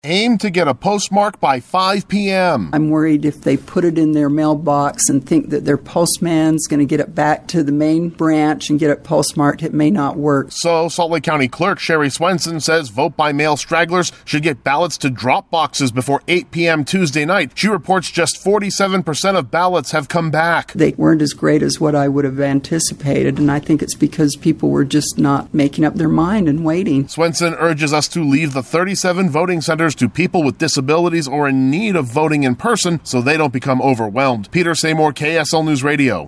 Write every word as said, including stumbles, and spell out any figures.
Aim to get a postmark by five p.m. I'm worried if they put it in their mailbox and think that their postman's going to get it back to the main branch and get it postmarked, it may not work. So Salt Lake County Clerk Sherry Swenson says vote-by-mail stragglers should get ballots to drop boxes before eight p.m. Tuesday night. She reports just forty-seven percent of ballots have come back. They weren't as great as what I would have anticipated, and I think it's because people were just not making up their mind and waiting. Swenson urges us to leave the thirty-seven voting centers to people with disabilities or in need of voting in person so they don't become overwhelmed. Peter Seymour, K S L News Radio.